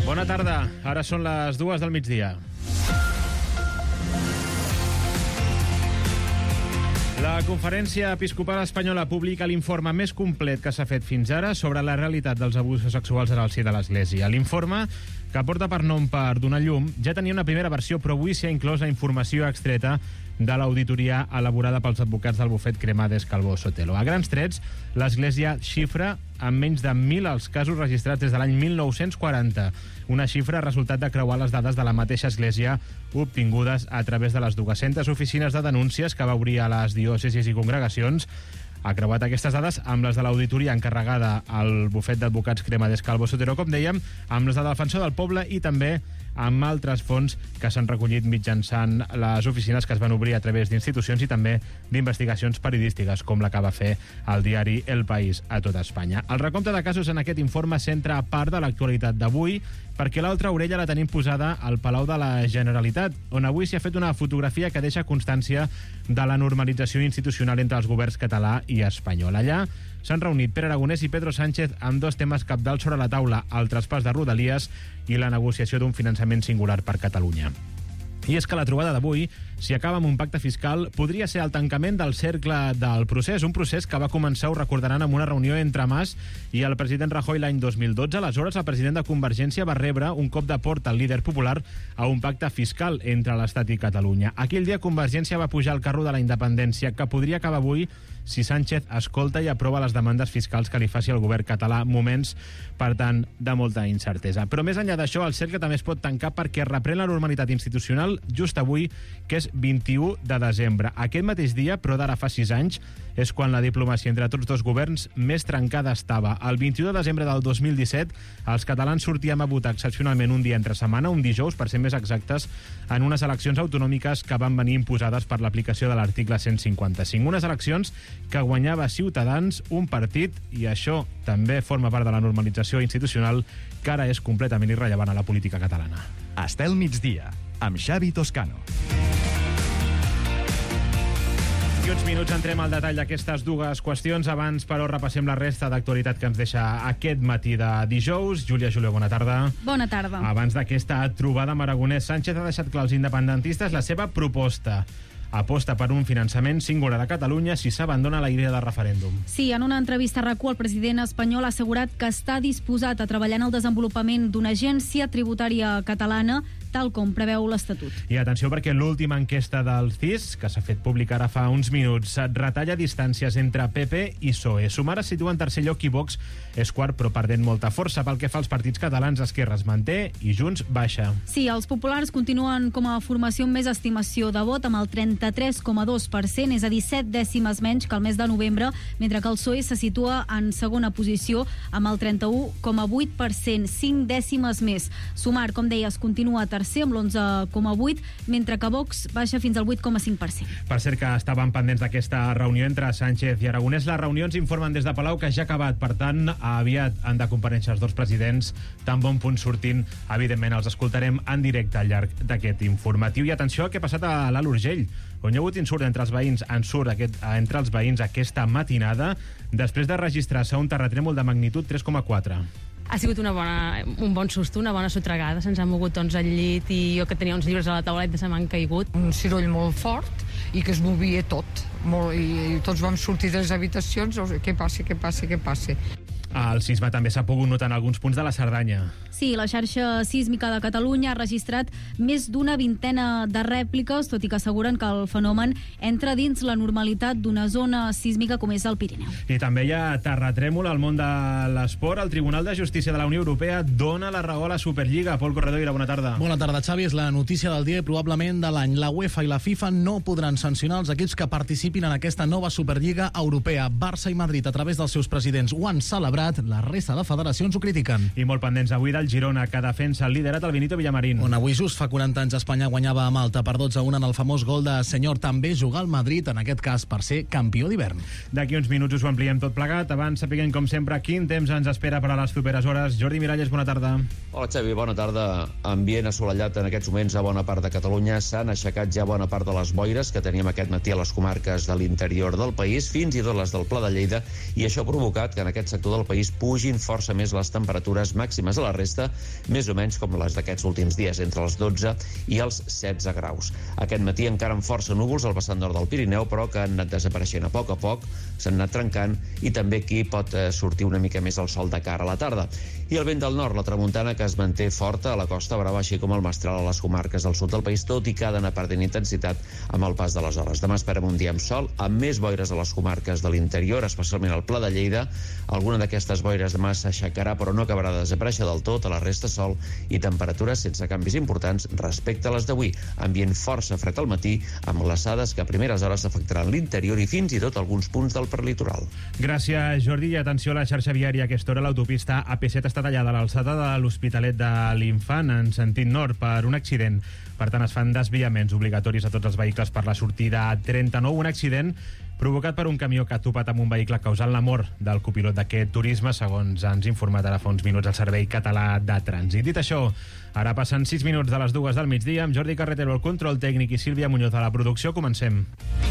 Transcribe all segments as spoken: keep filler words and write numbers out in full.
Bona tarda, ara són les dues del migdia. La Conferència Episcopal Espanyola publica l'informe més complet que s'ha fet fins ara sobre la realitat dels abusos sexuals en el si de l'Església. L'informe, que porta per nom per donar llum, ja tenia una primera versió, però avui s'hi ha inclòs la informació extreta de l'auditoria elaborada pels advocats del bufet Cremades Calvo Sotelo. A grans trets, l'Església xifra en menys de mil els casos registrats des de l'any mil nou-cents quaranta, una xifra resultat de creuar les dades de la mateixa Església obtingudes a través de les dues-centes oficines de denúncies que va obrir a les diòcesis i congregacions. Ha creuat aquestes dades amb les de l'auditoria encarregada al bufet d'advocats Cremades Calvo Sotelo, com dèiem, amb les del Defensor del Poble i també amb altres fons que s'han recollit mitjançant les oficines que es van obrir a través d'institucions i també d'investigacions periodístiques, com la que va fer el diari El País a tot Espanya. El recompte de casos en aquest informe centra part de l'actualitat d'avui, perquè l'altra orella la tenim posada al Palau de la Generalitat, on avui s'hi ha fet una fotografia que deixa constància de la normalització institucional entre els governs català i espanyol. Allà s'han reunit Pere Aragonès i Pedro Sánchez amb dos temes cabdals sobre la taula, el traspàs de Rodalies i la negociació d'un finançament singular per Catalunya. I és que la trobada d'avui, si acaba amb un pacte fiscal, podria ser el tancament del cercle del procés, un procés que va començar, ho recordaran, amb una reunió entre Mas i el president Rajoy l'any dos mil dotze. Aleshores, el president de Convergència va rebre un cop de porta al líder popular a un pacte fiscal entre l'Estat i Catalunya. Aquell dia Convergència va pujar al carro de la independència, que podria acabar avui si Sánchez escolta i aprova les demandes fiscals que li faci el govern català, moments, per tant, de molta incertesa. Però més enllà d'això, el cercle també es pot tancar perquè reprèn la normalitat institucional just avui, que és vint-i-u de desembre. Aquest mateix dia, però d'ara fa sis anys, és quan la diplomàcia entre tots dos governs més trencada estava. El vint-i-u de desembre del dos mil disset, els catalans sortíem a votar excepcionalment un dia entre setmana, un dijous, per ser més exactes, en unes eleccions autonòmiques que van venir imposades per l'aplicació de l'article cent cinquanta-cinc. Unes eleccions que guanyava Ciutadans, un partit, i això també forma part de la normalització institucional que ara és completament irrellevant a la política catalana. Estel migdia, amb Xavi Toscano. I uns minuts entrem al detall d'aquestes dues qüestions. Abans, però, repassem la resta d'actualitat que ens deixa aquest matí de dijous. Júlia Julio, bona tarda. Bona tarda. Abans d'aquesta trobada amb Aragonès, Sánchez ha deixat clar als independentistes la seva proposta. Aposta per un finançament singular a Catalunya si s'abandona la idea de referèndum. Sí, en una entrevista a RAC u, el president espanyol ha assegurat que està disposat a treballar en el desenvolupament d'una agència tributària catalana, tal com preveu l'Estatut. I atenció, perquè l'última enquesta del C I S, que s'ha fet pública ara fa uns minuts, retalla distàncies entre P P i P S O E. Sumar es situa en tercer lloc i Vox és quart, però perdent molta força. Pel que fa als partits catalans, Esquerra es manté i Junts baixa. Sí, els populars continuen com a formació amb més estimació de vot, amb el trenta-tres coma dos per cent, és a dir, set dècimes menys que el mes de novembre, mentre que el P S O E se situa en segona posició amb el trenta-u coma vuit per cent, cinc dècimes més. Sumar, com deies, continua tercer amb l'onze coma vuit, mentre que Vox baixa fins al vuit coma cinc per cent. Per cert, que estaven pendents d'aquesta reunió entre Sánchez i Aragonès. Les reunions informen des de Palau que ja ha acabat, per tant, aviat han de comparèixer els dos presidents, tan bon punt sortint. Evidentment, els escoltarem en directe al llarg d'aquest informatiu. I atenció al que ha passat a l'Alt Urgell, on hi ha hagut insurt entre els veïns, ensurt aquest, entre els veïns aquesta matinada, després de registrar-se un terratrèmol de magnitud tres coma quatre. Ha sigut una bona, un bon susto, una bona sotregada. Se'ns han mogut doncs al llit i jo que tenia uns llibres a la tauleta se m'han caigut. Un ciroll molt fort i que es movia tot. Molt, i, i tots vam sortir de les habitacions. Què passa, què passa, què passa? El sisme també s'ha pogut notar en alguns punts de la Cerdanya. Sí, la xarxa sísmica de Catalunya ha registrat més d'una vintena de rèpliques, tot i que asseguren que el fenomen entra dins la normalitat d'una zona sísmica com és el Pirineu. I també hi ha terratrèmol al món de l'esport. El Tribunal de Justícia de la Unió Europea dona la raó a la Superliga. Pol Corredoira, bona tarda. Bona tarda, Xavi. És la notícia del dia i probablement de l'any. La UEFA i la FIFA no podran sancionar els equips que participin en aquesta nova Superliga Europea. Barça i Madrid, a través dels seus presidents, ho han celebrat. La resta de federacions ho critiquen. I molt pendents avui del Girona, que defensa el liderat el Benito Villamarín. On avui just fa quaranta anys Espanya guanyava a Malta per dotze a un en el famós gol de Senyor. També jugar al Madrid, en aquest cas per ser campió d'hivern. D'aquí uns minuts us ho ampliem tot plegat. Abans sapiguem, com sempre, quin temps ens espera per a les properes hores. Jordi Miralles, bona tarda. Hola, Xavi, bona tarda. Ambient assolellat en aquests moments a bona part de Catalunya. S'han aixecat ja bona part de les boires que teníem aquest matí a les comarques de l'interior del país, fins i tot les del Pla de Lleida, i això ha provocat que en aquest sector del país pugin força més les temperatures màximes. A la resta, més o menys com les d'aquests últims dies, entre els dotze i els setze graus. Aquest matí encara amb força núvols al vessant nord del Pirineu, però que han anat desapareixent a poc a poc, s'han anat trencant, i també aquí pot sortir una mica més el sol de cara a la tarda. I el vent del nord, la tramuntana, que es manté forta a la Costa Brava, així com el mestral a les comarques del sud del país, tot i que ha d'anar perdent intensitat amb el pas de les hores. Demà esperem un dia amb sol, amb més boires a les comarques de l'interior, especialment al Pla de Lleida. Alguna d'aquestes boires demà s'aixecarà, però no acabarà de desaparèixer del tot. A la resta sol i temperatures sense canvis importants respecte a les d'avui. Ambient força fred al matí, amb glaçades que a primeres hores afectaran l'interior i fins i tot alguns punts del perlitoral. Gràcies, Jordi. I atenció a la xarxa viària. A aquesta hora l'autopista A P set està tallada a l'alçada de l'Hospitalet de l'Infant en sentit nord per un accident. Per tant, es fan desviaments obligatoris a tots els vehicles per la sortida trenta-nou. Un accident provocat per un camió que ha topat amb un vehicle causant la mort del copilot d'aquest turisme, segons ens ha informat ara fa uns minuts el Servei Català de Trànsit. Dit això, ara passen sis minuts de les dues del migdia, amb Jordi Carretero al control tècnic i Sílvia Muñoz a la producció. Comencem.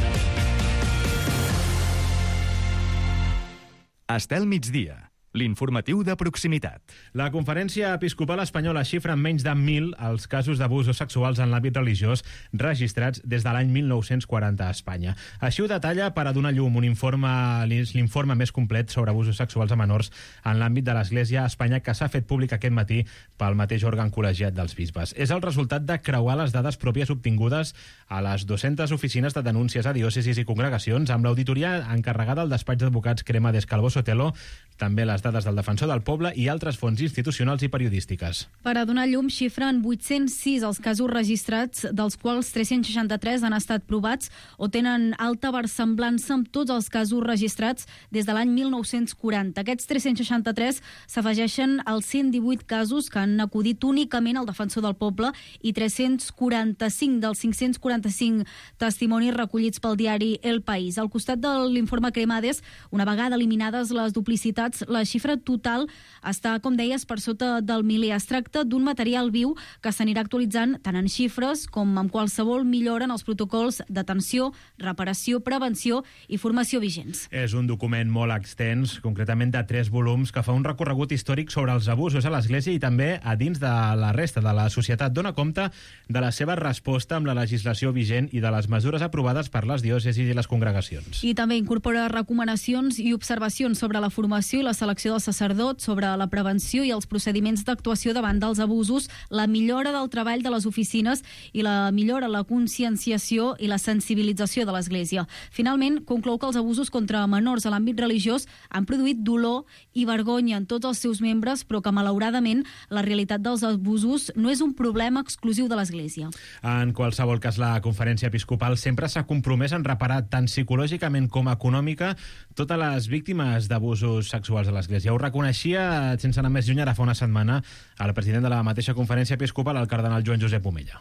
Estel migdia, l'informatiu de proximitat. La Conferència Episcopal Espanyola xifra en menys de mil els casos d'abusos sexuals en l'àmbit religiós registrats des de l'any mil nou-cents quaranta a Espanya. Així ho detalla per a donar llum un informe, l'informe més complet sobre abusos sexuals a menors en l'àmbit de l'Església a Espanya, que s'ha fet públic aquest matí pel mateix òrgan col·legiat dels bisbes. És el resultat de creuar les dades pròpies obtingudes a les dues-centes oficines de denúncies a diòcesis i congregacions, amb l'auditoria encarregada al despatx d'advocats Crema d'Escalvo Sotelo, també les dades del Defensor del Poble i altres fonts institucionals i periodístiques. Per a donar llum, xifren vuit-cents sis els casos registrats, dels quals tres-cents seixanta-tres han estat provats o tenen alta versemblança amb tots els casos registrats des de l'any mil nou-cents quaranta. Aquests tres-cents seixanta-tres s'afegeixen als cent divuit casos que han acudit únicament al Defensor del Poble i tres-cents quaranta-cinc dels cinc-cents quaranta-cinc testimonis recollits pel diari El País. Al costat de l'informe Cremades, una vegada eliminades les duplicitats, la xifra total està, com deies, per sota del miler. Es tracta d'un material viu que s'anirà actualitzant tant en xifres com amb qualsevol millora en els protocols d'atenció, reparació, prevenció i formació vigents. És un document molt extens, concretament de tres volums, que fa un recorregut històric sobre els abusos a l'Església i també a dins de la resta de la societat. Dona compte de la seva resposta amb la legislació vigent i de les mesures aprovades per les diòcesis i les congregacions. I també incorpora recomanacions i observacions sobre la formació i la selecció dels sacerdots, sobre la prevenció i els procediments d'actuació davant dels abusos, la millora del treball de les oficines i la millora la conscienciació i la sensibilització de l'Església. Finalment, conclou que els abusos contra menors a l'àmbit religiós han produït dolor i vergonya en tots els seus membres, però que, malauradament, la realitat dels abusos no és un problema exclusiu de l'Església. En qualsevol cas, la Conferència Episcopal sempre s'ha compromès en reparar tant psicològicament com econòmica totes les víctimes d'abusos sexuals de l'Església. Ho reconeixia, sense anar més lluny, ara fa una setmana, el president de la mateixa Conferència Episcopal, el cardenal Joan Josep Omella.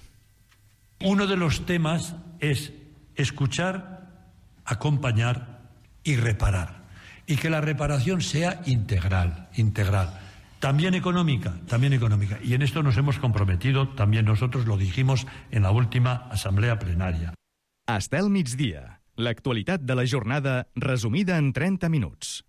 Uno de los temas es escuchar, acompañar y reparar. Y que la reparación sea integral, integral. También económica, también económica. Y en esto nos hemos comprometido, también nosotros lo dijimos en la última asamblea plenaria. Estel migdia, l'actualitat de la jornada resumida en trenta minuts.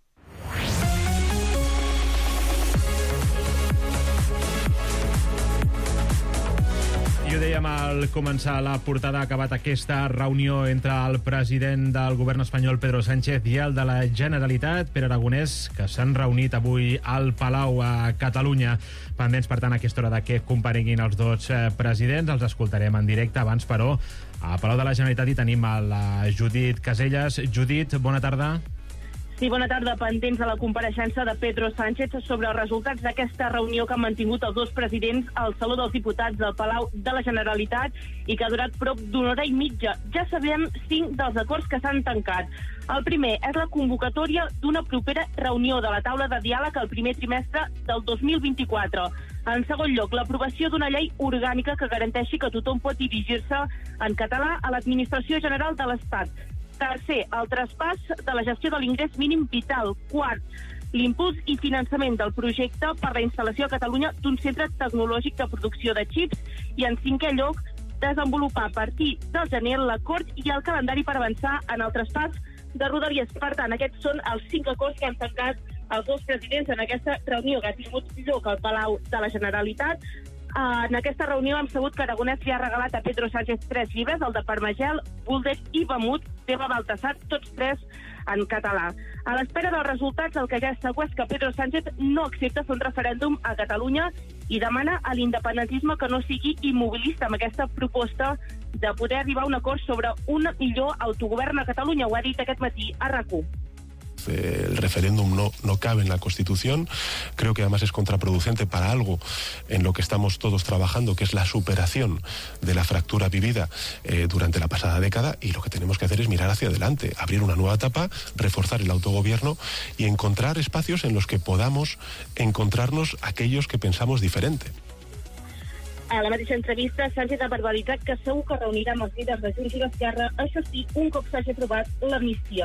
I ho dèiem al començar la portada, ha acabat aquesta reunió entre el president del govern espanyol, Pedro Sánchez, i el de la Generalitat, Pere Aragonès, que s'han reunit avui al Palau a Catalunya. Pendents, per tant, a aquesta hora de que compareguin els dos presidents. Els escoltarem en directe. Abans, però, a Palau de la Generalitat hi tenim a la Judit Caselles. Judit, bona tarda. Sí, bona tarda. Pendents de la compareixença de Pedro Sánchez sobre els resultats d'aquesta reunió que han mantingut els dos presidents al Saló dels Diputats del Palau de la Generalitat i que ha durat prop d'una hora i mitja. Ja sabem cinc dels acords que s'han tancat. El primer és la convocatòria d'una propera reunió de la taula de diàleg al primer trimestre del dos mil vint-i-quatre. En segon lloc, l'aprovació d'una llei orgànica que garanteixi que tothom pot dirigir-se en català a l'Administració General de l'Estat. Tercer, el traspàs de la gestió de l'ingrés mínim vital. Quart, l'impuls i finançament del projecte per la instal·lació a Catalunya d'un centre tecnològic de producció de xips. I en cinquè lloc, desenvolupar a partir del gener l'acord i el calendari per avançar en el traspàs de Rodalies. Per tant, aquests són els cinc acords que hem tancat els dos presidents en aquesta reunió que ha tingut lloc al Palau de la Generalitat. En aquesta reunió hem sabut que Aragonès li ha regalat a Pedro Sánchez tres llibres, el de Parmagel, Bulldec i Bamut, Teva Baltasar, tots tres en català. A l'espera dels resultats, el que ja és segur és que Pedro Sánchez no accepta fer un referèndum a Catalunya i demana a l'independentisme que no sigui immobilista amb aquesta proposta de poder arribar a un acord sobre un millor autogovern a Catalunya. Ho ha dit aquest matí a RAC u. El referéndum no, no cabe en la Constitución. Creo que además es contraproducente para algo en lo que estamos todos trabajando, que es la superación de la fractura vivida eh, durante la pasada década, y lo que tenemos que hacer es mirar hacia adelante, abrir una nueva etapa, reforzar el autogobierno y encontrar espacios en los que podamos encontrarnos aquellos que pensamos diferente. A la mateixa entrevista, Sánchez ha verbalitzat que segur que reunirà amb els líders de Junts i d'Esquerra, això sí, un cop s'hagi aprovat l'amnistia.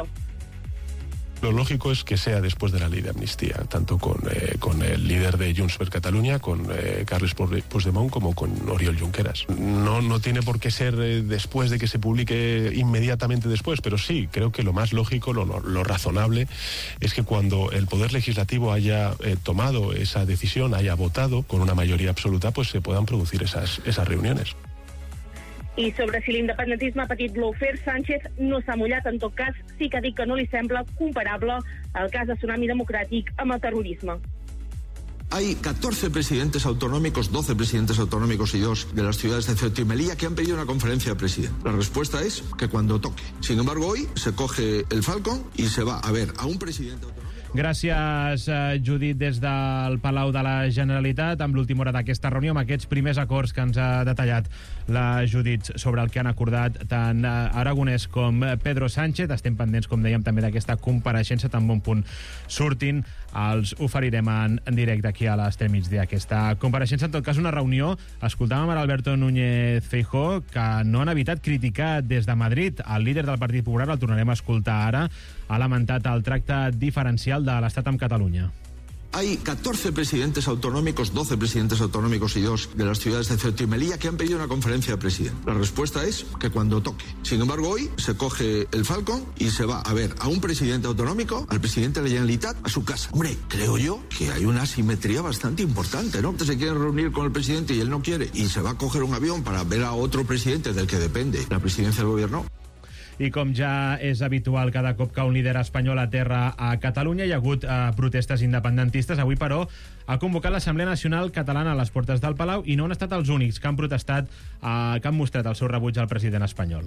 Lo lógico es que sea después de la ley de amnistía, tanto con, eh, con el líder de Junts per Catalunya, con eh, Carles Puigdemont, como con Oriol Junqueras. No, no tiene por qué ser eh, después de que se publique inmediatamente después, pero sí, creo que lo más lógico, lo, lo razonable, es que cuando el Poder Legislativo haya eh, tomado esa decisión, haya votado con una mayoría absoluta, pues se puedan producir esas, esas reuniones. I sobre si l'independentisme ha patit lawfare, Sánchez no s'ha mullat. En tot cas, sí que ha dit que no li sembla comparable el cas de Tsunami Democràtic amb el terrorisme. Hay catorce presidentes autonómicos, doce presidentes autonómicos y dos de las ciudades de Ceuta y Melilla que han pedido una conferencia de presidentes. La respuesta es que cuando toque. Sin embargo, hoy se coge el Falcon y se va a ver a un presidente autonómico. Gràcies, Judit, des del Palau de la Generalitat, amb l'última hora d'aquesta reunió, amb aquests primers acords que ens ha detallat la Judit sobre el que han acordat tant Aragonès com Pedro Sánchez. Estem pendents, com dèiem, també d'aquesta compareixença, tan bon punt surtin, els oferirem en, en directe aquí a l'Extrem Migdia. Aquesta compareixença, en tot cas, una reunió. Escoltàvem a Alberto Núñez Feijóo, que no han evitat criticar des de Madrid. El líder del Partit Popular, el tornarem a escoltar ara, ha lamentat el tracte diferencial de l'Estat amb Catalunya. Hay catorce presidentes autonómicos, doce presidentes autonómicos y dos de las ciudades de Ceuta y Melilla que han pedido una conferencia de presidentes. La respuesta es que cuando toque. Sin embargo, hoy se coge el Falcon y se va a ver a un presidente autonómico, al presidente de la Generalitat, a su casa. Hombre, creo yo que hay una asimetría bastante importante, ¿no? Se quieren reunir con el presidente y él no quiere, y se va a coger un avión para ver a otro presidente del que depende la presidencia del gobierno. I com ja és habitual cada cop que un líder espanyol aterra a Catalunya, hi ha hagut eh, protestes independentistes. Avui, però, ha convocat l'Assemblea Nacional Catalana a les portes del Palau i no han estat els únics que han protestat, eh, que han mostrat el seu rebuig al president espanyol.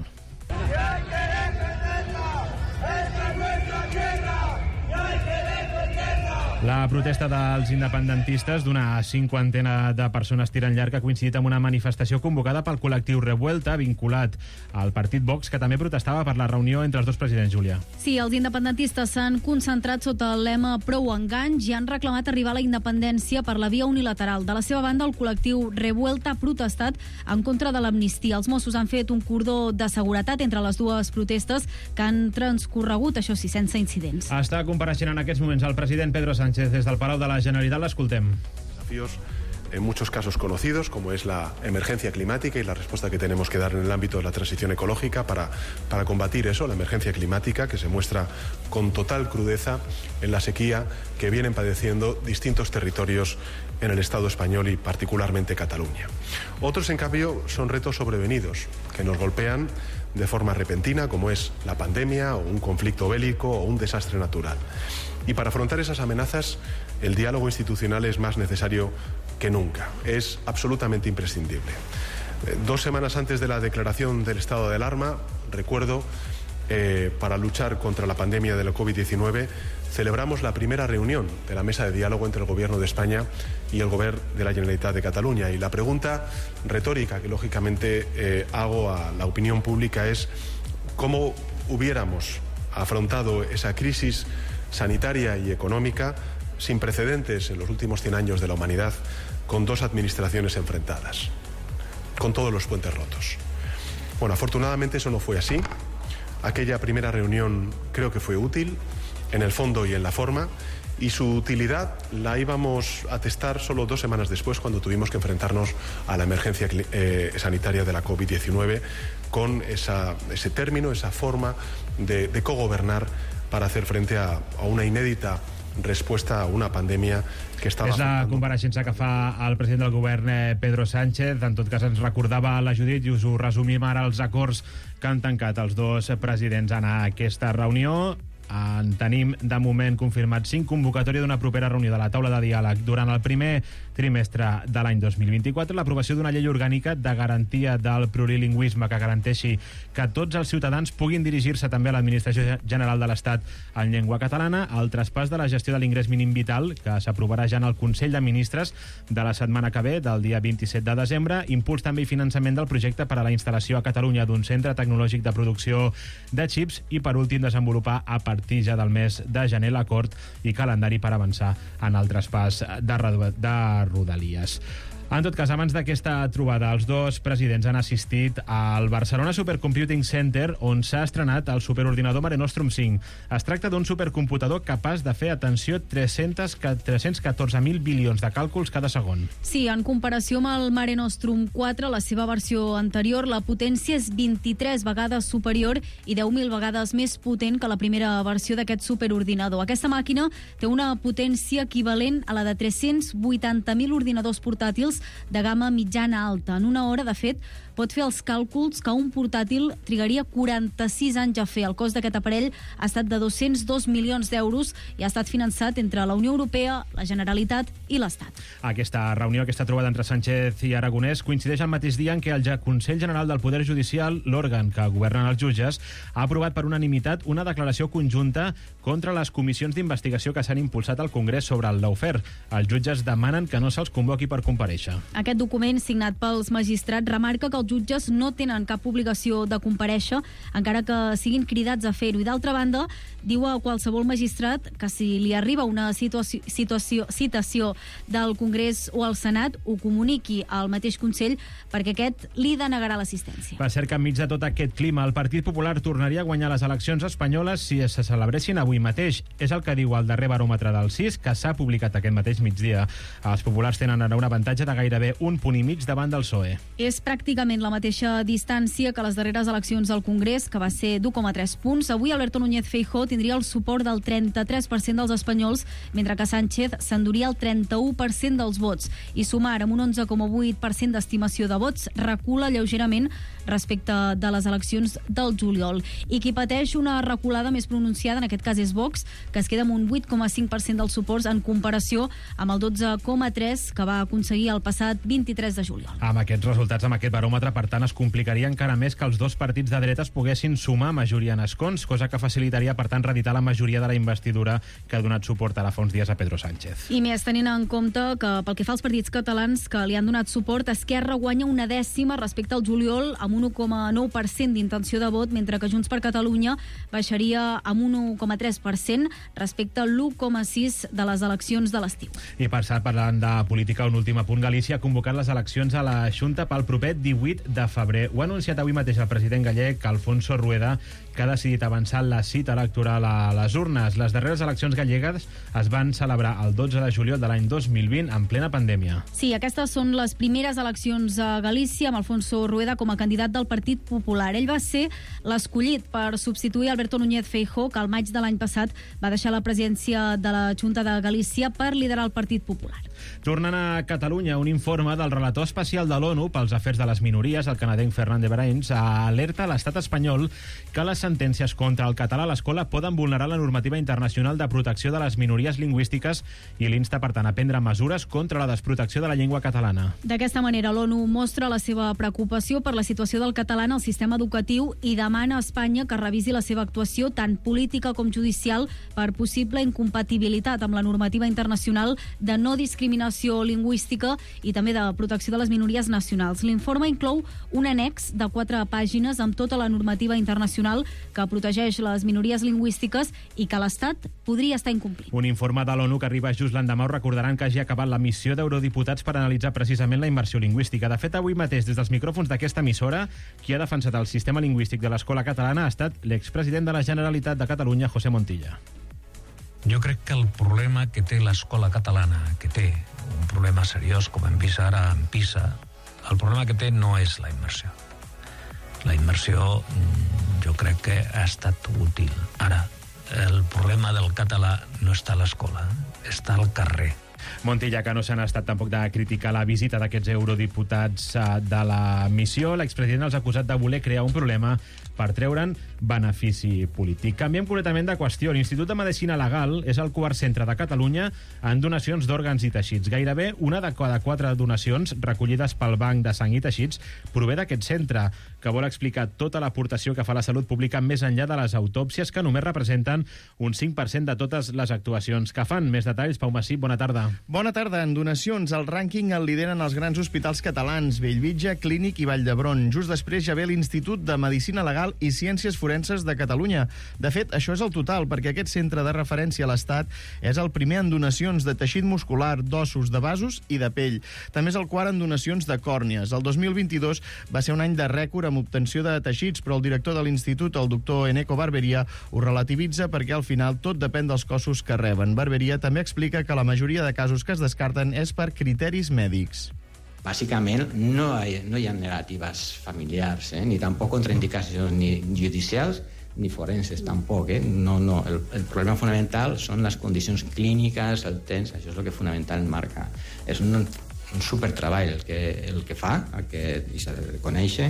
La protesta dels independentistes, d'una cinquantena de persones tirant llarg, ha coincidit amb una manifestació convocada pel col·lectiu Revuelta, vinculat al partit Vox, que també protestava per la reunió entre els dos presidents, Júlia. Sí, els independentistes s'han concentrat sota el lema Prou enganys i han reclamat arribar a la independència per la via unilateral. De la seva banda, el col·lectiu Revuelta ha protestat en contra de l'amnistia. Els Mossos han fet un cordó de seguretat entre les dues protestes que han transcorregut, això sí, sense incidents. Està compareixent en aquests moments el president Pedro Sánchez des del Palau de la Generalitat. L'escoltem. Desafíos en muchos casos conocidos, como es la emergencia climática y la respuesta que tenemos que dar en el ámbito de la transición ecológica para, para combatir eso, la emergencia climática que se muestra con total crudeza en la sequía que vienen padeciendo distintos territorios en el Estado español y particularmente Cataluña. Otros, en cambio, son retos sobrevenidos que nos golpean de forma repentina, como es la pandemia o un conflicto bélico o un desastre natural. Y para afrontar esas amenazas, el diálogo institucional es más necesario que nunca. Es absolutamente imprescindible. Eh, dos semanas antes de la declaración del estado de alarma, recuerdo, eh, para luchar contra la pandemia de la COVID diecinueve, celebramos la primera reunión de la mesa de diálogo entre el Gobierno de España y el Gobierno de la Generalitat de Cataluña. Y la pregunta retórica que lógicamente eh, hago a la opinión pública es cómo hubiéramos afrontado esa crisis sanitaria y económica sin precedentes en los últimos cien años de la humanidad, con dos administraciones enfrentadas, con todos los puentes rotos. Bueno, afortunadamente eso no fue así. Aquella primera reunión creo que fue útil en el fondo y en la forma, y su utilidad la íbamos a testar solo dos semanas después, cuando tuvimos que enfrentarnos a la emergencia eh, sanitaria de la COVID diecinueve, con esa, ese término, esa forma de, de cogobernar para hacer frente a, a una inédita respuesta a una pandemia que estava... És la compareixença que fa el president del govern, Pedro Sánchez. En tot cas, ens recordava la Judit i us ho resumim ara els acords que han tancat els dos presidents en aquesta reunió. En tenim, de moment, confirmat cinc, convocatòria d'una propera reunió de la taula de diàleg durant el primer trimestre de l'any dos mil vint-i-quatre, l'aprovació d'una llei orgànica de garantia del plurilingüisme que garanteixi que tots els ciutadans puguin dirigir-se també a l'Administració General de l'Estat en llengua catalana, el traspàs de la gestió de l'ingrés mínim vital, que s'aprovarà ja en el Consell de Ministres de la setmana que ve, del dia vint-i-set de desembre, impuls també i finançament del projecte per a la instal·lació a Catalunya d'un centre tecnològic de producció de xips i, per últim, desenvolupar a partir ja del mes de gener l'acord i calendari per avançar en el traspàs de, de Rodalies. En tot cas, abans d'aquesta trobada, els dos presidents han assistit al Barcelona Supercomputing Center, on s'ha estrenat el superordinador Mare Nostrum cinc. Es tracta d'un supercomputador capaç de fer, atenció, tres-cents catorze mil bilions de càlculs cada segon. Sí, en comparació amb el Mare Nostrum quatre, la seva versió anterior, la potència és vint-i-tres vegades superior i deu mil vegades més potent que la primera versió d'aquest superordinador. Aquesta màquina té una potència equivalent a la de tres-cents vuitanta mil ordinadors portàtils de gamma mitjana-alta. En una hora, de fet, pot fer els càlculs que un portàtil trigaria quaranta-sis anys a fer. El cost d'aquest aparell ha estat de dos-cents dos milions d'euros i ha estat finançat entre la Unió Europea, la Generalitat i l'Estat. Aquesta reunió, aquesta trobada entre Sánchez i Aragonès coincideix el mateix dia en què el Consell General del Poder Judicial, l'òrgan que governen els jutges, ha aprovat per unanimitat una declaració conjunta contra les comissions d'investigació que s'han impulsat al Congrés sobre el lawfare. Els jutges demanen que no se'ls convoqui per comparèixer. Aquest document, signat pels magistrats, remarca que els jutges no tenen cap obligació de comparèixer, encara que siguin cridats a fer-ho. I d'altra banda, diu a qualsevol magistrat que si li arriba una situació, situació, citació del Congrés o al Senat, ho comuniqui al mateix Consell perquè aquest li denegarà l'assistència. Va ser que enmig de tot aquest clima, el Partit Popular tornaria a guanyar les eleccions espanyoles si se celebressin avui mateix. És el que diu el darrer baròmetre del C I S, que s'ha publicat aquest mateix migdia. Els populars tenen ara un avantatge de gairebé un punt i mig davant del P S O E. És pràcticament la mateixa distància que les darreres eleccions al Congrés, que va ser d'u coma tres punts. Avui Alberto Núñez Feijóo tindria el suport del trenta-tres per cent dels espanyols, mentre que Sánchez s'enduria el trenta-u per cent dels vots. I sumar amb un onze coma vuit per cent d'estimació de vots recula lleugerament respecte de les eleccions del juliol. I qui pateix una reculada més pronunciada, en aquest cas és Vox, que es queda amb un vuit coma cinc per cent dels suports en comparació amb el dotze coma tres que va aconseguir el passat vint-i-tres de juliol. Amb aquests resultats, amb aquest baròmetre, per tant, es complicaria encara més que els dos partits de dretes poguessin sumar majoria en escons, cosa que facilitaria, per tant, reeditar la majoria de la investidura que ha donat suport ara fa uns dies a Pedro Sánchez. I més tenint en compte que, pel que fa als partits catalans que li han donat suport, Esquerra guanya una dècima respecte al juliol amb un u coma nou per cent d'intenció de vot, mentre que Junts per Catalunya baixaria amb un u coma tres per cent respecte a l'u coma sis de les eleccions de l'estiu. I per cert, parlant de política, un últim apunt. Galícia ha convocat les eleccions a la Junta pel proper divuit de febrer. Ho ha anunciat avui mateix el president gallec, Alfonso Rueda, que ha decidit avançar la cita electoral a les urnes. Les darreres eleccions gallegues es van celebrar el dotze de juliol de l'any dos mil vint, en plena pandèmia. Sí, aquestes són les primeres eleccions a Galícia, amb Alfonso Rueda com a candidat del Partit Popular. Ell va ser l'escollit per substituir Alberto Núñez Feijóo, que al maig de l'any passat va deixar la presidència de la Junta de Galícia per liderar el Partit Popular. Tornant a Catalunya, un informe del relator especial de l'ONU pels afers de les minories, el canadenc Fernández Brains, alerta l'estat espanyol que les sentències contra el català a l'escola poden vulnerar la normativa internacional de protecció de les minories lingüístiques i l'insta, per tant, a prendre mesures contra la desprotecció de la llengua catalana. D'aquesta manera, l'ONU mostra la seva preocupació per la situació del català en el sistema educatiu i demana a Espanya que revisi la seva actuació, tant política com judicial, per possible incompatibilitat amb la normativa internacional de no discriminació lingüística i també de protecció de les minories nacionals. L'informe inclou un annex de quatre pàgines amb tota la normativa internacional que protegeix les minories lingüístiques i que l'Estat podria estar incomplint. Un informe de l'ONU que arriba just l'endemà, ho recordaran, que hagi acabat la missió d'eurodiputats per analitzar precisament la immersió lingüística. De fet, avui mateix, des dels micròfons d'aquesta emissora, qui ha defensat el sistema lingüístic de l'escola catalana ha estat l'expresident de la Generalitat de Catalunya, José Montilla. Jo crec que el problema que té l'escola catalana, que té un problema seriós, com hem vist ara en PISA, el problema que té no és la immersió. La immersió jo crec que ha estat útil. Ara, el problema del català no està a l'escola, està al carrer. Montilla, que no s'han estat tampoc de criticar la visita d'aquests eurodiputats de la missió. L'expresident els ha acusat de voler crear un problema per treure'n benefici polític. Canviem completament de qüestió. L'Institut de Medicina Legal és el quart centre de Catalunya en donacions d'òrgans i teixits. Gairebé una de cada quatre donacions recollides pel Banc de Sang i Teixits prové d'aquest centre, que vol explicar tota l'aportació que fa la salut pública més enllà de les autòpsies, que només representen un cinc per cent de totes les actuacions que fan. Més detalls, Pau Massip, bona tarda. Bona tarda. En donacions, el rànquing el lideren els grans hospitals catalans, Bellvitge, Clínic i Vall d'Hebron. Just després ja ve l'Institut de Medicina Legal i Ciències Forenses de Catalunya. De fet, això és el total, perquè aquest centre de referència a l'Estat és el primer en donacions de teixit muscular, d'ossos, de vasos i de pell. També és el quart en donacions de còrnies. El dos mil vint-i-dos va ser un any de rècord amb obtenció de teixits, però el director de l'Institut, el doctor Eneco Barberia, ho relativitza perquè al final tot depèn dels cossos que reben. Barberia també explica que la majoria de casos que es descarten és per criteris mèdics. Bàsicament, no hi, no hi ha negatives familiars, eh? Ni tampoc contraindicacions ni judicials ni forenses, tampoc. Eh? No, no. El, el problema fonamental són les condicions clíniques, el temps, això és el que fonamentalment marca. És un, un supertreball el que, el que fa, el que s'ha de reconèixer.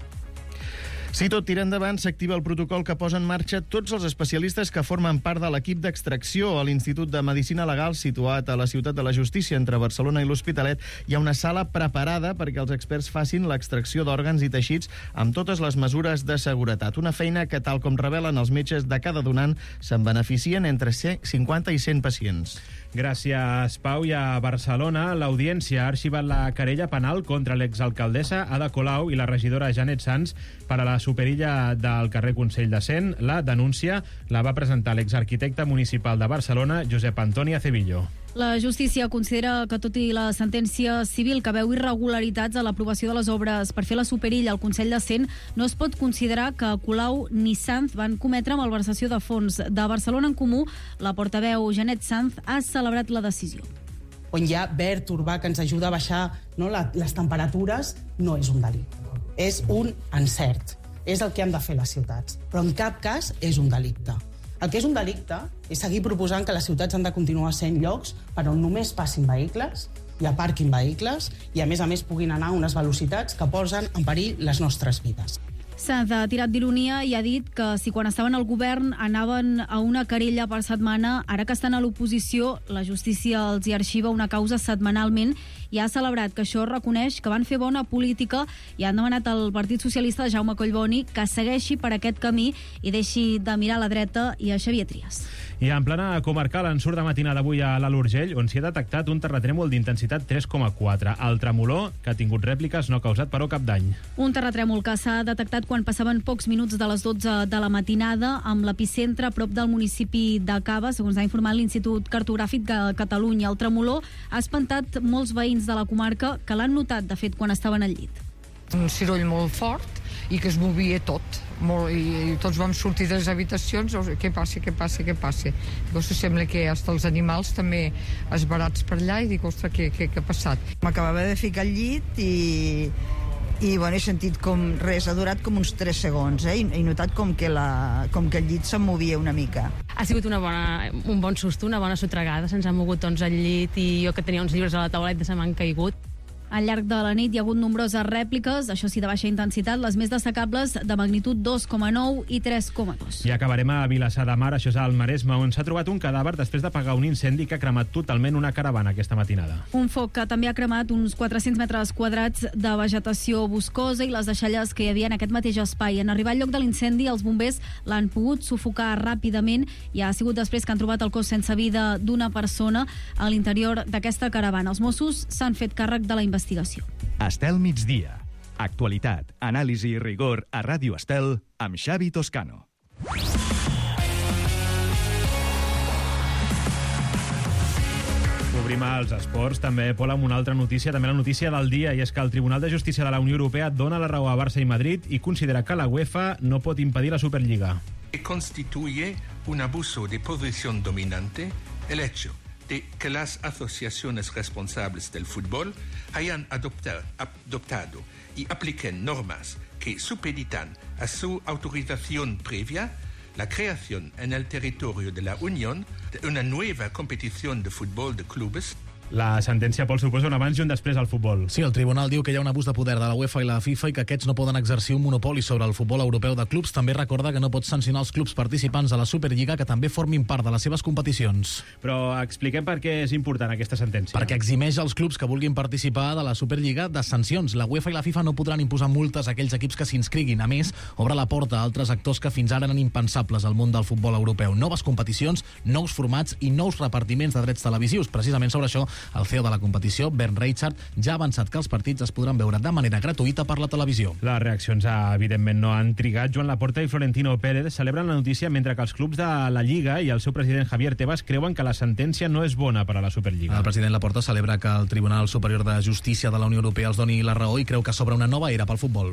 Si tot tira endavant, s'activa el protocol que posa en marxa tots els especialistes que formen part de l'equip d'extracció. A l'Institut de Medicina Legal, situat a la Ciutat de la Justícia, entre Barcelona i l'Hospitalet, hi ha una sala preparada perquè els experts facin l'extracció d'òrgans i teixits amb totes les mesures de seguretat. Una feina que, tal com revelen els metges de cada donant, se'n beneficien entre cinquanta i cent pacients. Gràcies, Pau. I a Barcelona, l'Audiència ha arxivat la querella penal contra l'exalcaldessa Ada Colau i la regidora Janet Sanz per a la superilla del carrer Consell de Cent. La denúncia la va presentar l'exarquitecte municipal de Barcelona, Josep Antoni Acevillo. La justícia considera que, tot i la sentència civil que veu irregularitats a l'aprovació de les obres per fer la superilla al Consell de Cent, no es pot considerar que Colau ni Sanz van cometre malversació de fons. De Barcelona en Comú, la portaveu Janet Sanz ha celebrat la decisió. On hi ha verd urbà que ens ajuda a baixar, no, la, les temperatures, no és un delicte. És un encert. És el que han de fer les ciutats. Però en cap cas és un delicte. El que és un delicte és seguir proposant que les ciutats han de continuar sent llocs per on només passin vehicles, hi aparquin vehicles i, a més a més, puguin anar a unes velocitats que posen en perill les nostres vides. Sanz ha tirat d'ironia i ha dit que si quan estaven al govern anaven a una querella per setmana, ara que estan a l'oposició, la justícia els hi arxiva una causa setmanalment i ha celebrat que això reconeix que van fer bona política i han demanat al Partit Socialista de Jaume Collboni que segueixi per aquest camí i deixi de mirar a la dreta i a Xavier Trias. I en plana comarcal en surt de matina d'avui a l'Alt Urgell, on s'hi ha detectat un terratrèmol d'intensitat tres coma quatre. El tremolor, que ha tingut rèpliques, no ha causat però cap dany. Un terratrèmol que s'ha detectat quan passaven pocs minuts de les dotze de la matinada, amb l'epicentre a prop del municipi de Cava, segons ha informat l'Institut Cartogràfic de Catalunya. El tremolor ha espantat molts veïns de la comarca que l'han notat, de fet, quan estaven al llit. Un ciroll molt fort i que es movia tot. Molt, i, i tots vam sortir de les habitacions, què passa, què passa, què passa. Llavors sembla que hasta els animals també esbarats per allà i dic, ostres, què, què, què ha passat? M'acabava de ficar al llit i, i bueno, he sentit com res, ha durat com uns tres segons, eh? I he notat com que, la, com que el llit se'm movia una mica. Ha sigut una bona, un bon susto, una bona sotregada, se'ns han mogut doncs al llit i jo que tenia uns llibres a la tauleta se m'han caigut. Al llarg de la nit hi ha hagut nombroses rèpliques, això sí de baixa intensitat, les més destacables de magnitud dos coma nou i tres coma dos. I acabarem a Vilassar de Mar, això és al Maresme, on s'ha trobat un cadàver després d'apagar un incendi que ha cremat totalment una caravana aquesta matinada. Un foc que també ha cremat uns quatre-cents metres quadrats de vegetació boscosa i les deixalles que hi havia en aquest mateix espai. En arribar al lloc de l'incendi, els bombers l'han pogut sufocar ràpidament i ha sigut després que han trobat el cos sense vida d'una persona a l'interior d'aquesta caravana. Els Mossos s'han fet càrrec de la investigació. investigació. Estel migdia. Actualitat, anàlisi i rigor a Ràdio Estel amb Xavi Toscano. Obrim els esports, també, Pol, amb una altra notícia, també la notícia del dia, i és que el Tribunal de Justícia de la Unió Europea dona la raó a Barça i Madrid i considera que la UEFA no pot impedir la Superliga. Constituye un abuso de posición dominante el hecho de que las asociaciones responsables del fútbol hayan adoptar, adoptado y apliquen normas que supeditan a su autorización previa la creación en el territorio de la Unión de una nueva competición de fútbol de clubes. La sentència, Pol, suposa un abans i un després al futbol. Sí, el tribunal diu que hi ha un abús de poder de la UEFA i la FIFA i que aquests no poden exercir un monopoli sobre el futbol europeu de clubs. També recorda que no pot sancionar els clubs participants a la Superliga que també formin part de les seves competicions. Però expliquem per què és important aquesta sentència. Perquè eximeix als clubs que vulguin participar de la Superliga de sancions. La UEFA i la FIFA no podran imposar multes a aquells equips que s'inscriguin. A més, obre la porta a altres actors que fins ara eren impensables al món del futbol europeu. Noves competicions, nous formats i nous repartiments de drets televisius. Precisament sobre això, el C E O de la competició, Bernd Reichart, ja ha avançat que els partits es podran veure de manera gratuïta per la televisió. Les reaccions, evidentment, no han trigat. Joan Laporta i Florentino Pérez celebren la notícia mentre que els clubs de la Lliga i el seu president Javier Tebas creuen que la sentència no és bona per a la Superliga. El president Laporta celebra que el Tribunal Superior de Justícia de la Unió Europea els doni la raó i creu que s'obre una nova era pel futbol.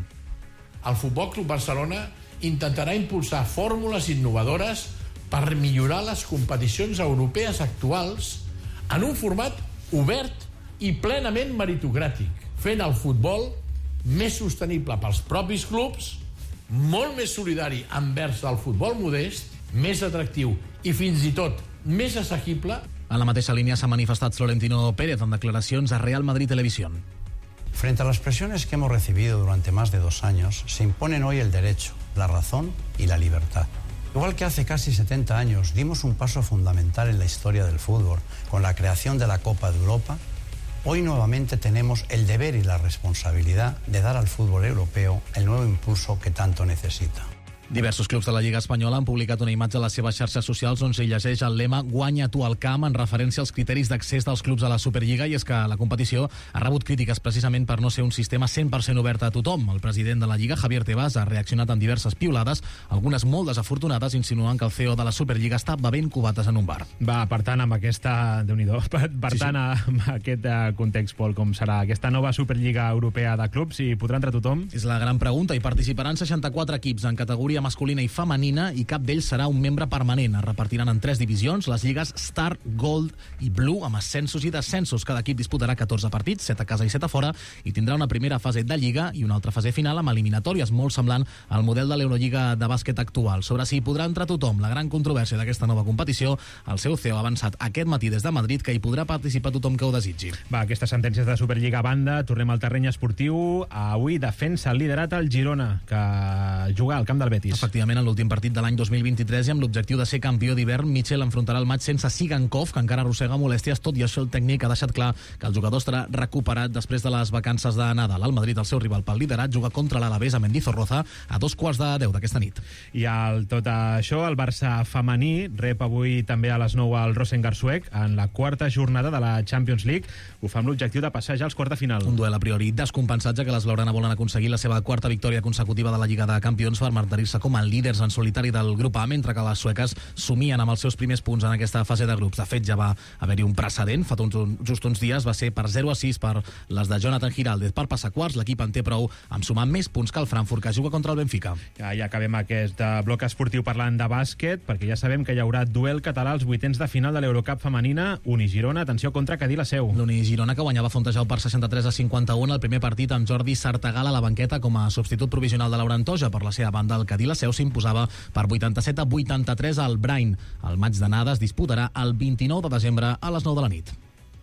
El Futbol Club Barcelona intentarà impulsar fórmules innovadores per millorar les competicions europees actuals en un format obert i plenament meritocràtic, fent el futbol més sostenible pels propis clubs, molt més solidari envers el futbol modest, més atractiu i fins i tot més assequible. En la mateixa línia s'ha manifestat Florentino Pérez en declaracions a Real Madrid Televisión. Frente a las presiones que hemos recibido durante más de dos años, se imponen hoy el derecho, la razón y la libertad. Igual que hace casi setenta años dimos un paso fundamental en la historia del fútbol con la creación de la Copa de Europa, hoy nuevamente tenemos el deber y la responsabilidad de dar al fútbol europeo el nuevo impulso que tanto necesita. Diversos clubs de la Lliga Espanyola han publicat una imatge a les seves xarxes socials on s'hi llegeix el lema "Guanya tu al camp", en referència als criteris d'accés dels clubs a la Superliga, i és que la competició ha rebut crítiques precisament per no ser un sistema cent per cent obert a tothom. El president de la Lliga, Javier Tebas, ha reaccionat amb diverses piulades, algunes molt desafortunades, insinuant que el C E O de la Superliga està bevent cubates en un bar. Va, per tant, amb aquesta... Déu-n'hi-do. Per, per sí, tant, sí. amb aquest context, Pol, com serà aquesta nova Superliga Europea de clubs? I podrà entrar tothom? És la gran pregunta. Hi participaran seixanta-quatre equips en categoria masculina i femenina i cap d'ells serà un membre permanent. Es repartiran en tres divisions, les lligues Star, Gold i Blue, amb ascensos i descensos. Cada equip disputarà catorze partits, set a casa i set a fora, i tindrà una primera fase de lliga i una altra fase final amb eliminatòries, molt semblant al model de l'Eurolliga de bàsquet actual. Sobre si hi podrà entrar tothom, la gran controvèrsia d'aquesta nova competició, el seu C E O ha avançat aquest matí des de Madrid que hi podrà participar tothom que ho desitgi. Va, aquestes sentències de Superliga a banda, tornem al terreny esportiu. Avui defensa el liderat el Girona, que juga al camp del Betis. Efectivament, en l'últim partit de l'any dos mil vint-i-tres i amb l'objectiu de ser campió d'hivern, Michel enfrontarà el maig sense Sigankov, que encara arrossega molèsties. Tot i això, el tècnic ha deixat clar que el jugador estarà recuperat després de les vacances de Nadal. Al Madrid, el seu rival pel liderat, juga contra l'Alavés a Mendizorroza a dos quarts de deu d'aquesta nit. I al tot això, el Barça femení rep avui també a les nou al Rosengarsuec en la quarta jornada de la Champions League. Ho fa amb l'objectiu de passar ja als quarts de final. Un duel a priori descompensat, ja que les Blaugrana volen aconseguir la seva quarta victòria consecutiva de la Lliga de Campions per mantenir-se com a líders en solitari del grup A, mentre que les sueques somien amb els seus primers punts en aquesta fase de grups. De fet, ja va haver-hi un precedent. Fa uns, just uns dies va ser per zero a sis per les de Jonathan Giraldez. Per passar quarts, l'equip en té prou amb sumar més punts que el Frankfurt, que juga contra el Benfica. Ja, ja acabem aquest bloc esportiu parlant de bàsquet, perquè ja sabem que hi haurà duel català als vuitens de final de l'Eurocup femenina. Uni Girona, atenció, contra Cadí la Seu. L'Uni Girona, que guanyava Fontejau per seixanta-tres a cinquanta-un el primer partit amb Jordi Sartagal a la banqueta com a substitut provisional de Laura Antoja. Per la seva banda, el Cadí la Seu s'imposava per vuitanta-set a vuitanta-tres al Brain. El maig d'anada es disputarà el vint-i-nou de desembre a les nou de la nit.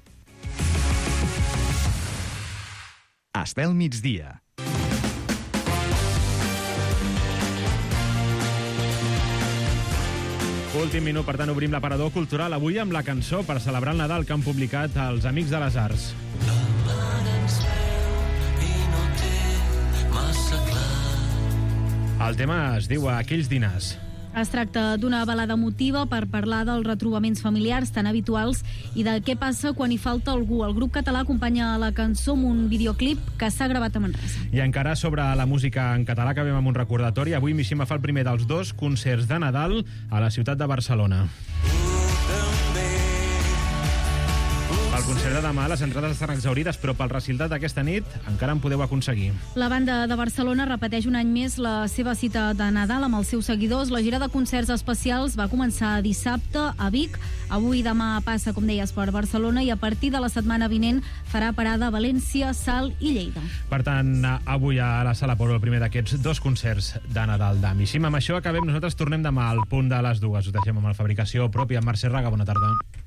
Estel migdia. Últim minut, per tant, obrim l'aparador cultural avui amb la cançó per celebrar el Nadal que han publicat els Amics de les Arts. El tema es diu Aquells dinars. Es tracta d'una balada emotiva per parlar dels retrobaments familiars tan habituals i de què passa quan hi falta algú. El grup català acompanya la cançó amb un videoclip que s'ha gravat a Manresa. I encara sobre la música en català, acabem amb un recordatori. Avui Mishima fa el primer dels dos concerts de Nadal a la ciutat de Barcelona. El concert de demà, les entrades estan exaurides, però pel resultat d'aquesta nit encara en podeu aconseguir. La banda de Barcelona repeteix un any més la seva cita de Nadal amb els seus seguidors. La gira de concerts especials va començar dissabte a Vic. Avui demà passa, com deies, per Barcelona i a partir de la setmana vinent farà parada a València, Salt i Lleida. Per tant, avui a la Sala Polo el primer d'aquests dos concerts de Nadal d'Ami. I amb això acabem, nosaltres tornem demà al punt de les dues. Us deixem amb la fabricació pròpia. Mercè Raga, bona tarda.